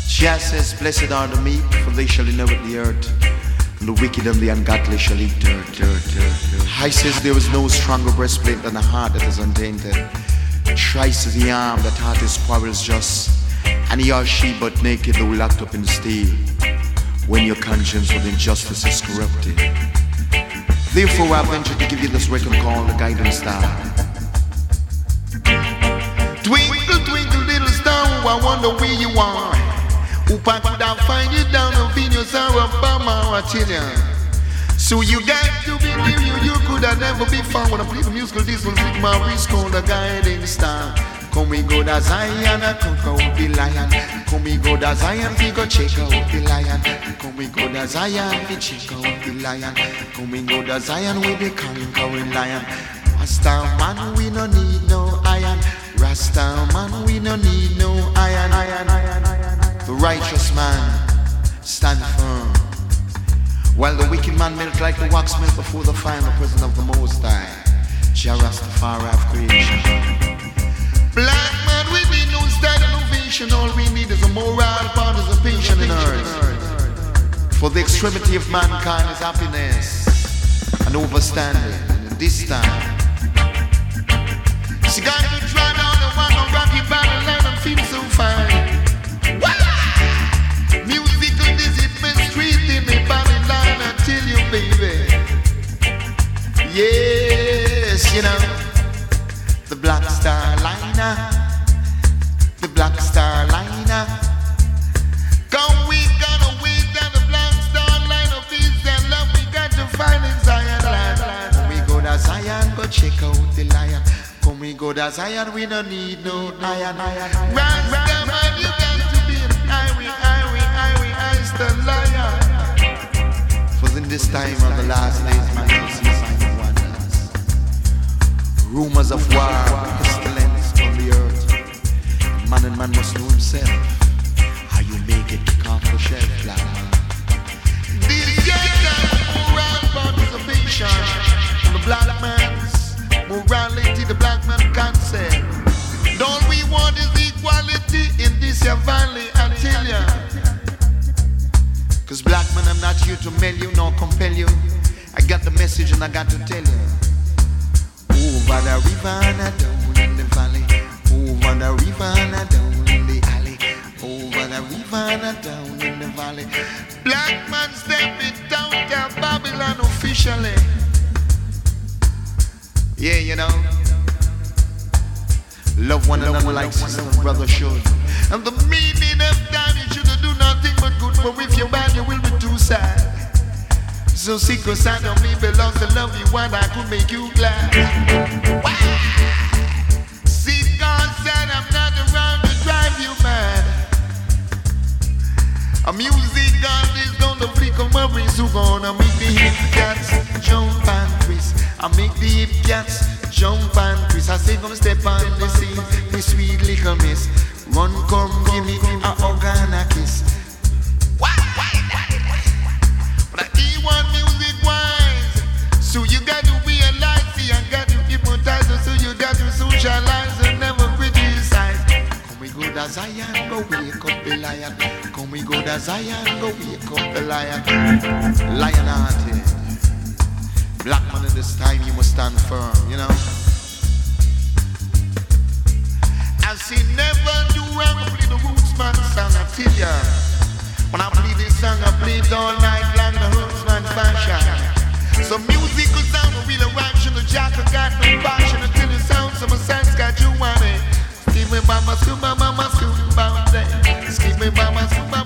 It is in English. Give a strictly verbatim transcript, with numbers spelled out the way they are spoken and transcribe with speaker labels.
Speaker 1: Jah says, blessed are the meek, for they shall inherit the earth, and the wicked and the ungodly shall eat dirt, dirt, dirt, dirt. I says there is no stronger breastplate than a heart that is untainted. Thrice is the arm that heart is quarrels just, and he or she but naked though locked up in the steel, when your conscience with injustice is corrupted. Therefore I venture to give you this record called the guidance star. Twinkle, twinkle, little star, I wonder where you are. Hope I could have find you down on Venus or Obama or Chilean. So you got to believe you, you could have never be found. When I play the musical, this will take my wrist called the guiding star. Come we go to Zion, I conquer with the lion. Come we go to Zion, we go check out the lion. Come we go to Zion, we check out the lion. Come we go to Zion, we be conquering lion. Rasta man, we no need no iron. Rasta man, we no need no iron, iron, iron, iron. The righteous man stand firm, while the wicked man melt like the wax melt before the final presence of the Most High. Jah Rastafari of creation. Black man, we need no style innovation. All we need is a moral participation in earth. For the extremity of mankind is happiness and overstanding. And in this time, she got to try down the one on rocky battle line and feel so fine. Musical discipline street in the Babylon, I tell you, baby. Yes, you know, the Black Star Liner, the Black Star Liner. Come, we gonna wait down the Black Star Liner, peace and love we got to find in Zion land. We go to Zion, go check out the lion. Come, we go to Zion, we don't need no iron, iron, iron. Rasta man, you got to be an irie, irie, irie, ice the lion. For in this time of the last days, man, you see signs of wonders. Rumors of war, pestilence on the earth. Man and man must know himself. How you make it kick off the shelf, like man. This year, moral participation from the black man's morality, the black man concept. All we want is equality in this here valley, I tell ya. Cause black man, I'm not here to mail you nor compel you. I got the message and I got to tell you. Over the river and down in the valley. Over the river and down in the alley. Over the river and down in the valley. Black man stepping down to Babylon officially. Yeah, you know, love one another like sister and brother should. And the meaning of time, you shouldn't do nothing but good. But if you're bad, you will be too sad. So secret side of me belongs to love you, and I could make you glad. See, God said I'm not around to drive you mad. A music God is gonna flick on my wrist, who gonna make the hip cats jump and twist. I make the hip cats jump and twist. I say come step on the scene, the sweet little miss. Run, come, give me a hug and a kiss. But I eat one music wise, so you got to realize, see, I got to hypnotize, so you got to socialize and never criticize. Come we go to Zion, go wake up the lion. Come we go to Zion, go wake up the lion. Lion hearted. Black man in this time, you must stand firm, you know. I say never do wrong, I play the roots man song, I tell ya. When I play this song, I play it all night long, the hootsman fashion. So musical sound, a real eruption, the jack, I got no passion until it sounds, so my sense got you on it. Skip me by my scuba, by my scuba, skip me by my scuba.